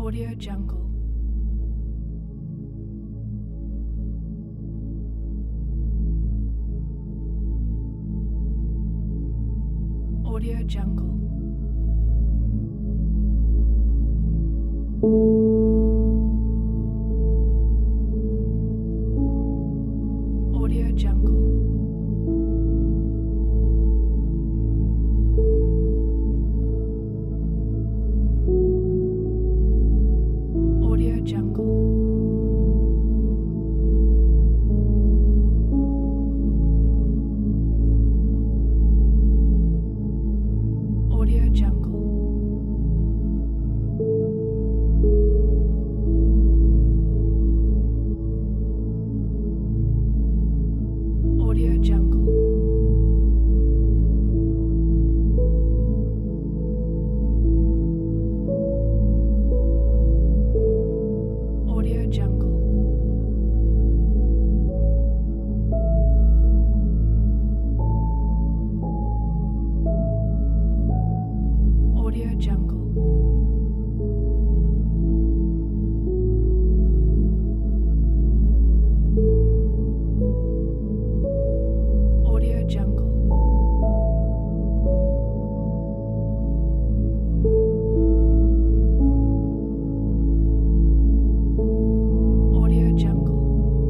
Audio Jungle. Audio Jungle. Audio Jungle. Audio Jungle. Audio Jungle. Audio Jungle. Audio Jungle. Audio Jungle. Audio Jungle. Audio Jungle.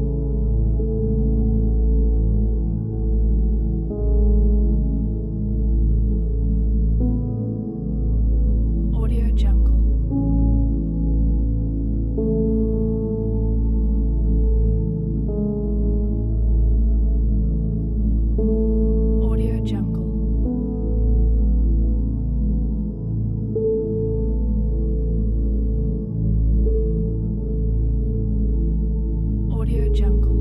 Audio Jungle. Audio Jungle. Audio Jungle.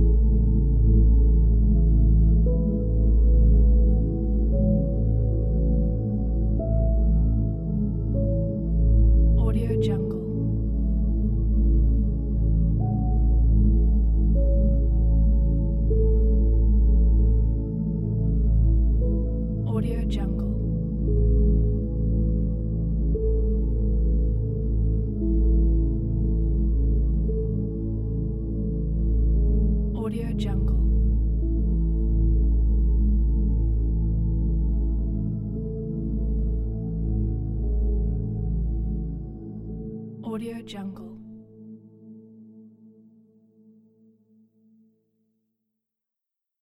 Audio Jungle. Audio Jungle. Audio Jungle. Audio Jungle.